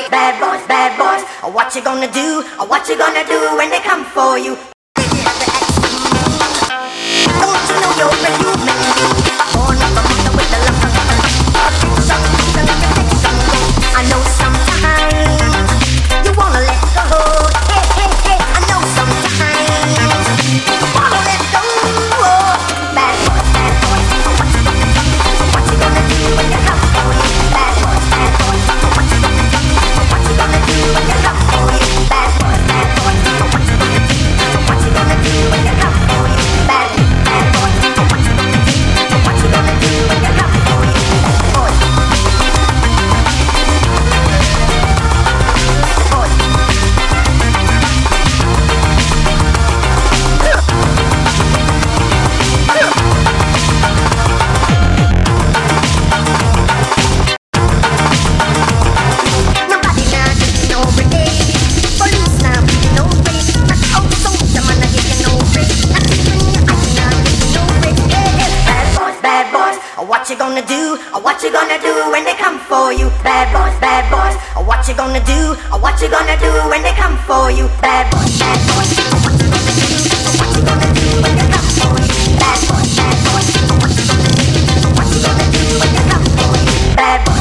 bad boys. What you gonna do? What you gonna do when they come for you? Don't you know you're a human? Born of a mother with a love. I know sometimes you wanna let go. Hey, hey, hey. I know sometimes you wanna let go. Bad boys, bad boys. What you gonna do when they come for you? Bad boys, bad boys. What you gonna do? What you gonna do when they come for you? Bad boys, bad boys. What you gonna do? What you gonna do when they come for you? Bad boys, what you gonna do? What you gonna do when they come for you? Boys. What you gonna do? What you gonna do when they come for you? Bad boys, bad boys. What you gonna do? What you gonna do when they come for you? Bad boys, bad boys. What you gonna do? What you gonna do when they come for you? Bad boys, bad boys. What you gonna do? What you gonna do when they come for you? Bad boys.